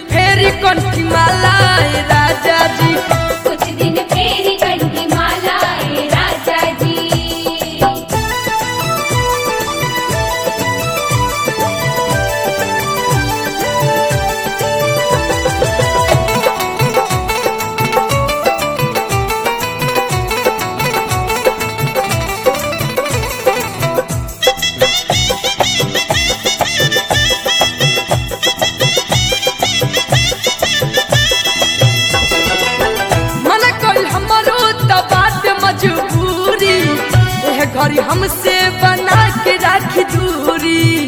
फेरी कंठी माला ए राजा जी। कुछ दिन फेरी कंठी माला ए राजा जी। घरी हमसे बना के राखी दूरी।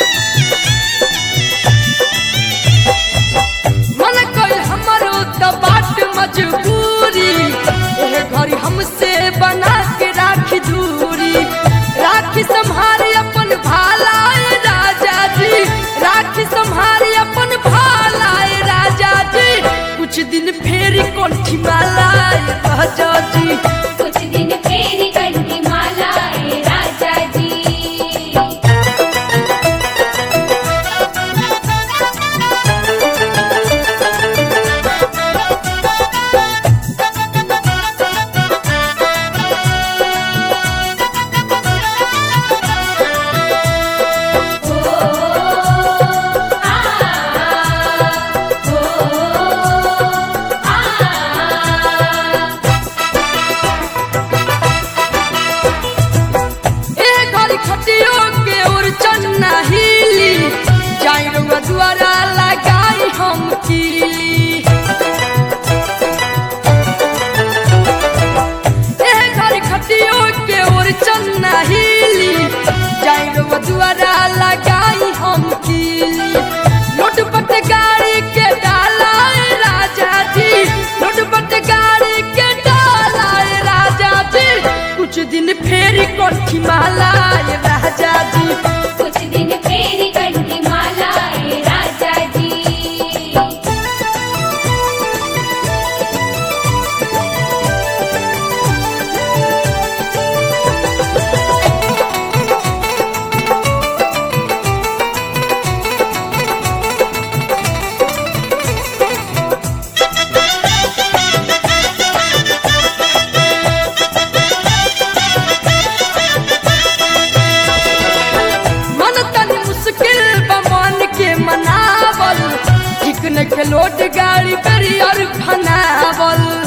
मन कोई हमारो तो बाट मजबूरी। घरी हमसे बना के राखी दूरी। राखी संभारी अपन भाला ए राजा जी। राखी संभारी अपन भाला ए राजा जी। कुछ दिन फेरी कंठी माला ए राजा जी। कुछ दिन फेरी कंठी माला ए राजा जी। द्वारा लगाई हम कीली। घर खटियो के ओर चन्ना हिली। जाइरो द्वारा लगाई हम कीली। लोटपट गाड़ी के डाला ए राजा जी। लोटपट गाड़ी के डाला ए राजा जी। कुछ दिन फेरी कंठी माला ए राजा जी। कुछ दिन फेरी कंठी माला ए राजा जी। लोट गाड़ी करी और फनावल।